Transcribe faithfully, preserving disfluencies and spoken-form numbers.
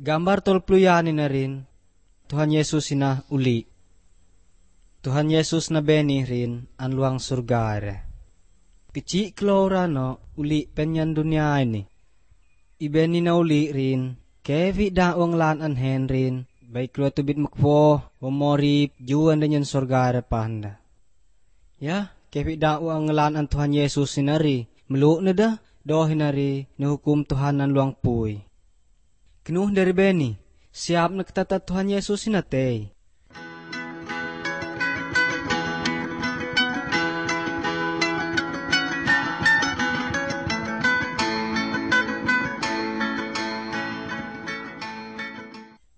Gambar tolpluyanin na rin, Tuhan Yesus sina uli. Tuhan Yesus na beni rin ang luang surgare. Pici klora no uli penyan dunia ini. Ibeni na uli rin, kevi daong lan anhen rin, baik lo tubit makpo, umorip, juan danyan surgare pahanda. Ya, kevi daong lan an Tuhan Yesus sinari, melu na da, dohin nari, nahukum Tuhan ang luang puy. Kinuh dari beni, siap na katata Tuhan Yesus sinatay.